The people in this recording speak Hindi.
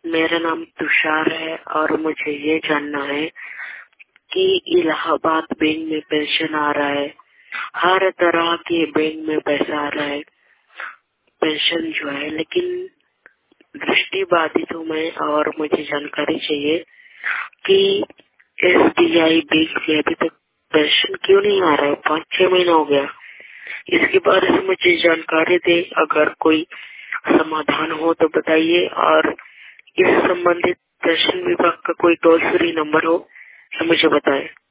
मेरा नाम तुषार है और मुझे ये जानना है कि इलाहाबाद बैंक में पेंशन आ रहा है। हर तरह के बैंक में पैसा आ रहा है पेंशन जो है, लेकिन दृष्टि बाधित हूँ मैं और मुझे जानकारी चाहिए कि SBI बैंक में अभी तक पेंशन क्यों नहीं आ रहा है। 5-6 महीना हो गया। इसके बारे में मुझे जानकारी दे। अगर कोई समाधान हो तो बताइए, और इस संबंधित पेंशन विभाग का कोई टोल फ्री नंबर हो तो मुझे बताएं।